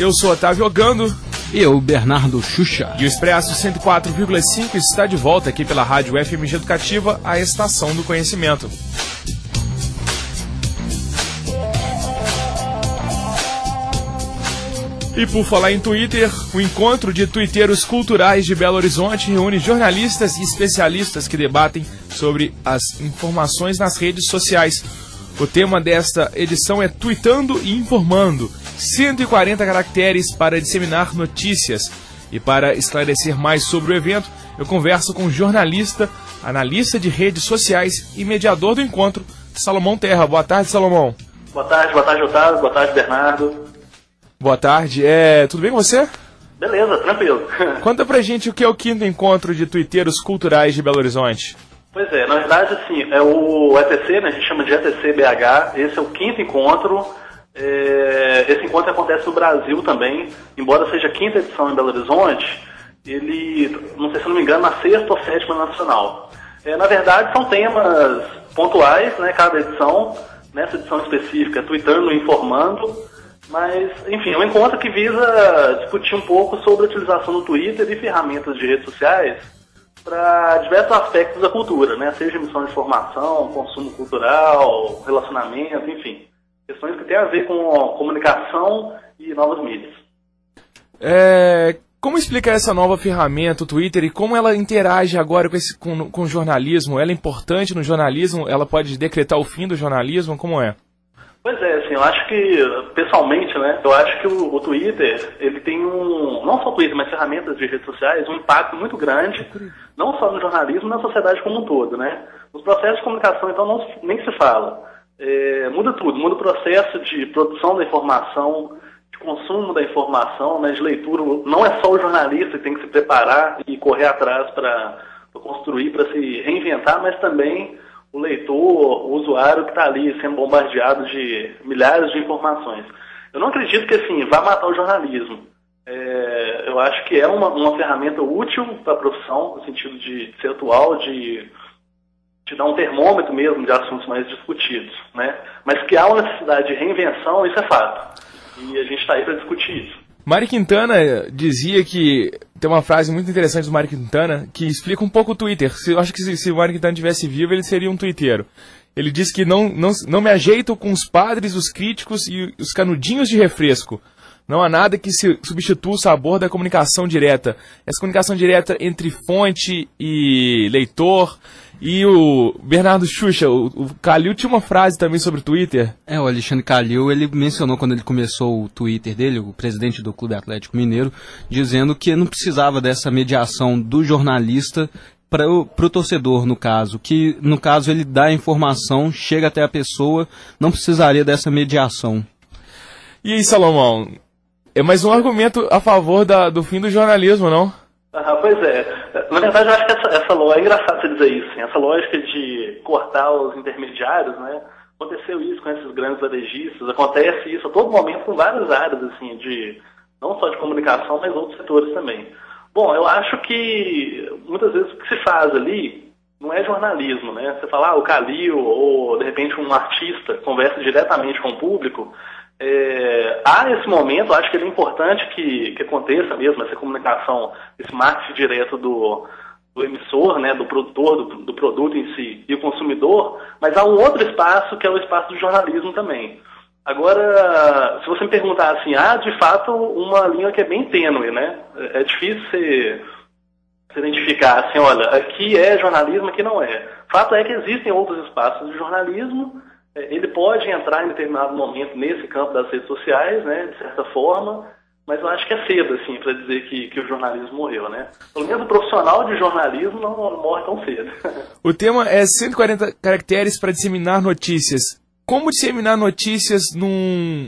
Eu sou Otávio Ogando. E eu, Bernardo Xuxa. E o Expresso 104,5 está de volta aqui pela Rádio FMG Educativa, a estação do conhecimento. E por falar em Twitter, o encontro de tuiteiros culturais de Belo Horizonte reúne jornalistas e especialistas que debatem sobre as informações nas redes sociais. O tema desta edição é Tuitando e Informando, 140 caracteres para disseminar notícias. E para esclarecer mais sobre o evento, eu converso com jornalista, analista de redes sociais e mediador do encontro, Salomão Terra. Boa tarde, Salomão. Boa tarde, Otávio. Boa tarde, Bernardo. Boa tarde. Tudo bem com você? Beleza, tranquilo. Conta pra gente o que é o 5º encontro de tuiteiros culturais de Belo Horizonte. Pois é, na verdade, assim, é o ETC, né, a gente chama de ETC BH, esse é o 5º encontro. Esse encontro acontece no Brasil também, embora seja a 5ª edição em Belo Horizonte, ele, não sei se não me engano, na 6ª ou 7ª nacional. Na verdade, são temas pontuais, né, cada edição, nessa edição específica, Tuitando e Informando, mas, enfim, é um encontro que visa discutir um pouco sobre a utilização do Twitter e ferramentas de redes sociais para diversos aspectos da cultura, né, seja emissão de informação, consumo cultural, relacionamento, enfim. Questões que têm a ver com comunicação e novas mídias. Como explicar essa nova ferramenta, o Twitter, e como ela interage agora com o jornalismo? Ela é importante no jornalismo? Ela pode decretar o fim do jornalismo? Como é? Pois é, assim, eu acho que, pessoalmente, né, eu acho que o Twitter, ele tem não só o Twitter, mas ferramentas de redes sociais, um impacto muito grande, não só no jornalismo, na sociedade como um todo, né. Nos processos de comunicação, então, nem se fala. Muda tudo, muda o processo de produção da informação, de consumo da informação, né, de leitura. Não é só o jornalista que tem que se preparar e correr atrás para construir, para se reinventar, mas também o leitor, o usuário que está ali sendo bombardeado de milhares de informações. Eu não acredito que assim vá matar o jornalismo. Eu acho que é uma ferramenta útil para a profissão, no sentido de ser atual, de dar um termômetro mesmo de assuntos mais discutidos, né? Mas que há uma necessidade de reinvenção, isso é fato. E a gente está aí para discutir isso. Mário Quintana dizia que... Tem uma frase muito interessante do Mário Quintana que explica um pouco o Twitter. Eu acho que se o Mário Quintana estivesse vivo, ele seria um tuiteiro. Ele disse que não me ajeito com os padres, os críticos e os canudinhos de refresco. Não há nada que se substitua o sabor da comunicação direta. Essa comunicação direta entre fonte e leitor. E o Bernardo Xuxa, o Calil tinha uma frase também sobre o Twitter. O Alexandre Calil, ele mencionou quando ele começou o Twitter dele, o presidente do Clube Atlético Mineiro, dizendo que não precisava dessa mediação do jornalista para o torcedor, no caso. Que, no caso, ele dá a informação, chega até a pessoa, não precisaria dessa mediação. E aí, Salomão? É mais um argumento a favor do fim do jornalismo, não? Pois é. Na verdade, eu acho que essa lógica, é engraçado você dizer isso, assim, essa lógica de cortar os intermediários, né? Aconteceu isso com esses grandes varejistas, acontece isso a todo momento com várias áreas, assim, não só de comunicação, mas outros setores também. Bom, eu acho que muitas vezes o que se faz ali não é jornalismo, né? Você fala, o Calil ou, de repente, um artista conversa diretamente com o público. Há esse momento, acho que ele é importante que aconteça mesmo essa comunicação, esse marketing direto do emissor, né, do produtor, do produto em si e o consumidor, mas há um outro espaço que é o espaço do jornalismo também. Agora, se você me perguntar assim, há de fato uma linha que é bem tênue, né? É difícil se identificar assim, olha, aqui é jornalismo, aqui não é. Fato é que existem outros espaços de jornalismo. Ele pode entrar em determinado momento nesse campo das redes sociais, né, de certa forma, mas eu acho que é cedo, assim, para dizer que o jornalismo morreu, né? Pelo menos o profissional de jornalismo não morre tão cedo. O tema é 140 caracteres para disseminar notícias. Como disseminar notícias num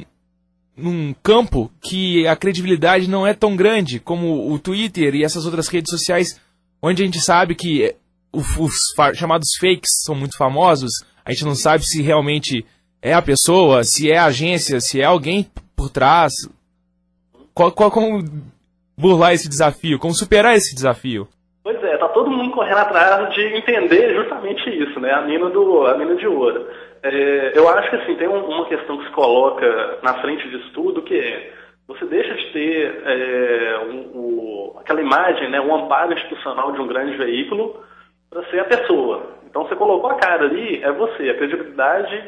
campo que a credibilidade não é tão grande como o Twitter e essas outras redes sociais, onde a gente sabe que os chamados fakes são muito famosos. A gente não sabe se realmente é a pessoa, se é a agência, se é alguém por trás. Como burlar esse desafio? Como superar esse desafio? Pois é, tá todo mundo correndo atrás de entender justamente isso, né? A mina de ouro. Eu acho que assim, tem uma questão que se coloca na frente disso tudo, que é você deixa de ter aquela imagem, né, um amparo institucional de um grande veículo para ser a pessoa. Então você colocou a cara ali, é você, a credibilidade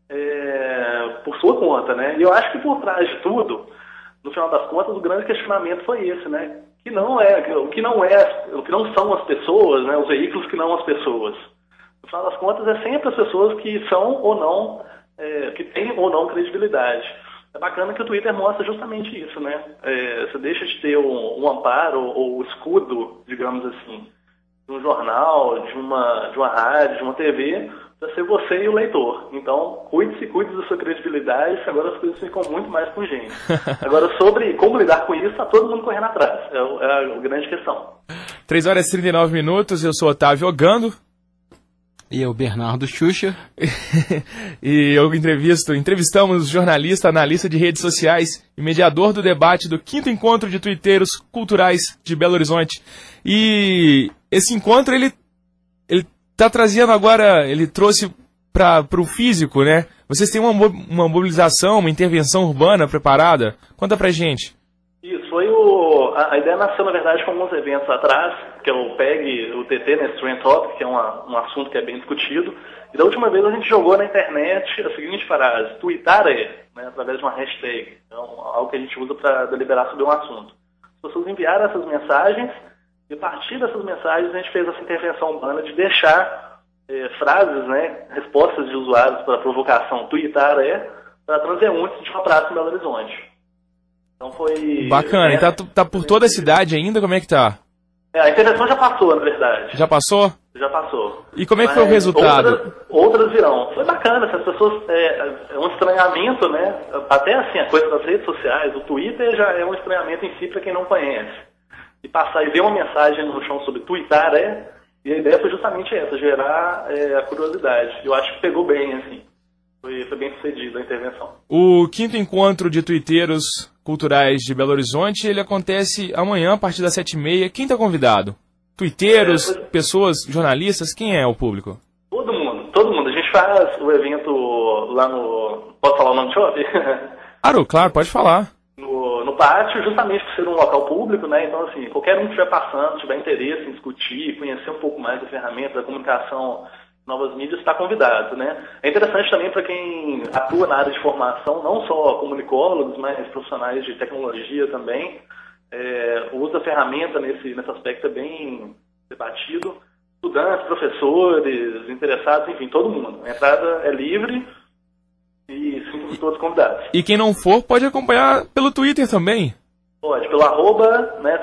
por sua conta, né? E eu acho que por trás de tudo, no final das contas, o grande questionamento foi esse, né? O que não são as pessoas, né? Os veículos que não as pessoas. No final das contas, é sempre as pessoas que são ou não, que têm ou não credibilidade. É bacana que o Twitter mostra justamente isso, né? Você deixa de ter um amparo ou escudo, digamos assim, de um jornal, de uma rádio, de uma TV, para ser você e o leitor. Então, cuide da sua credibilidade, agora as coisas ficam muito mais pungentes. Agora, sobre como lidar com isso, está todo mundo correndo atrás. É a grande questão. 3 horas e 39 minutos, eu sou Otávio Ogando. E eu, Bernardo Xuxa. E eu entrevistamos jornalista, analista de redes sociais e mediador do debate do 5º Encontro de Tuiteiros Culturais de Belo Horizonte. E esse encontro, ele tá trazendo agora, ele trouxe para o físico, né? Vocês têm uma mobilização, uma intervenção urbana preparada? Conta pra gente. Isso, foi a ideia nasceu, na verdade, com alguns eventos atrás, que é o PEG, o TT, né, Trend Topic, que é um assunto que é bem discutido. E da última vez a gente jogou na internet a seguinte frase: tuitar né, através de uma hashtag. Então, algo que a gente usa para deliberar sobre um assunto. As pessoas enviaram essas mensagens, e a partir dessas mensagens a gente fez essa intervenção urbana de deixar frases, né, respostas de usuários para a provocação tuitar para transeuntes de uma praça em Belo Horizonte. Então foi... Bacana, e tá por toda a cidade ainda? Como é que tá? A intervenção já passou, na verdade. Já passou? Já passou. E como é que foi o resultado? Outras virão. Foi bacana, as pessoas... É um estranhamento, né? Até assim, a coisa das redes sociais, o Twitter já é um estranhamento em si para quem não conhece. E passar e ver uma mensagem no chão sobre tuitar e a ideia foi justamente essa, gerar a curiosidade. Eu acho que pegou bem, assim. Foi bem sucedida a intervenção. O 5º Encontro de Tuiteiros Culturais de Belo Horizonte, ele acontece amanhã, a partir das 7h30. Quem está convidado? Tuiteiros, pessoas, jornalistas, quem é o público? Todo mundo. A gente faz o evento lá no... Posso falar o nome do shopping? Claro, pode falar. No pátio, justamente por ser um local público, né? Então, assim, qualquer um que estiver passando, tiver interesse em discutir, conhecer um pouco mais da ferramenta, da comunicação, novas mídias, está convidado, né? É interessante também para quem atua na área de formação, não só comunicólogos, mas profissionais de tecnologia também. O uso da ferramenta nesse aspecto é bem debatido. Estudantes, professores, interessados, enfim, todo mundo. A entrada é livre e sinto todos convidados. E quem não for, pode acompanhar pelo Twitter também. Pode, pelo @ né,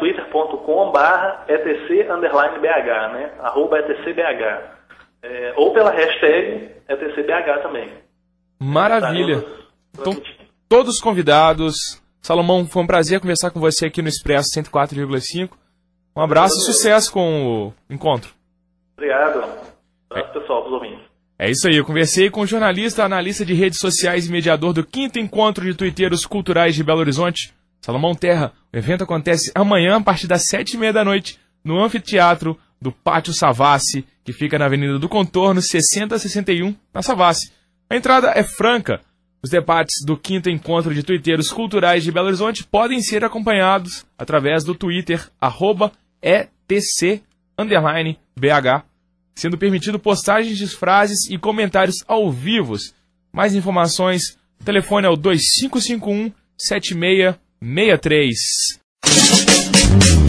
twitter.com/etc_BH, né? @ETCBH. Ou pela hashtag ETCBH também. Maravilha. Então, todos convidados. Salomão, foi um prazer conversar com você aqui no Expresso 104,5. Um abraço e sucesso com o encontro. Obrigado. Abraço, pessoal, os ouvintes. É isso aí, eu conversei com o jornalista, analista de redes sociais e mediador do 5º Encontro de Tuiteiros Culturais de Belo Horizonte, Salomão Terra. O evento acontece amanhã, a partir das 7h30 da noite, no anfiteatro do Pátio Savassi, que fica na Avenida do Contorno, 6061, na Savassi. A entrada é franca. Os debates do 5º Encontro de Tuiteiros Culturais de Belo Horizonte podem ser acompanhados através do Twitter, @ETC_BH, sendo permitido postagens de frases e comentários ao vivo. Mais informações, o telefone é o 2551-7663.